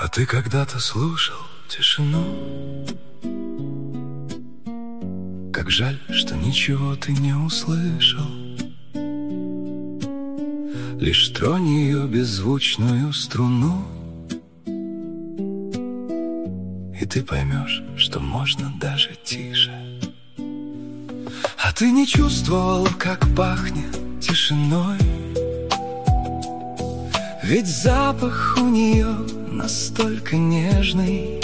А ты когда-то слушал тишину. Как жаль, что ничего ты не услышал. Лишь тронь ее беззвучную струну, и ты поймешь, что можно даже тише. А ты не чувствовал, как пахнет тишиной, ведь запах у нее настолько нежный.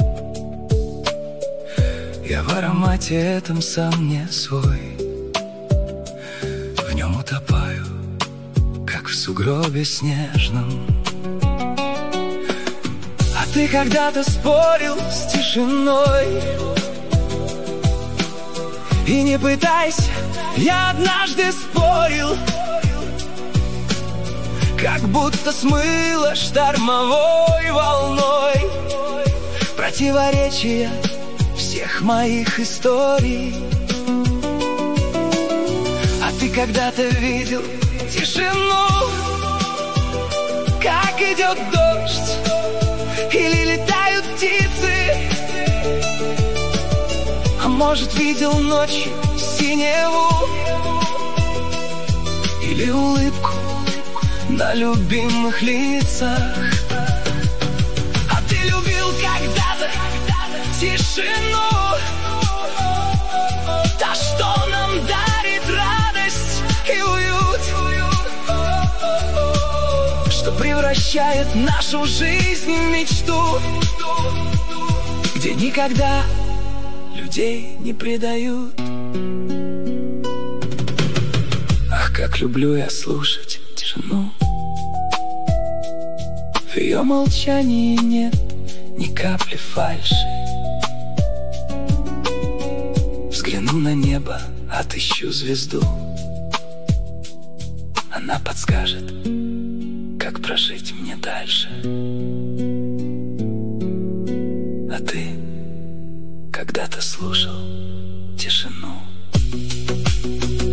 Я в аромате этом сам не свой, в нем утопаю, как в сугробе снежном. А ты когда-то спорил с тишиной, и не пытайся, я однажды спорил, как будто смыло штормовой волной противоречия всех моих историй. А ты когда-то видел тишину, как идет дождь или летают птицы? А может, видел ночью синеву или улыбку на любимых лицах? А ты любил когда-то тишину, та, что нам дарит радость и уют, что превращает нашу жизнь в мечту, где никогда людей не предают. Ах, как люблю я слушать тишину. В ее молчании нет ни капли фальши. Взгляну на небо, отыщу звезду. Она подскажет, как прожить мне дальше. А ты когда-то слушал тишину.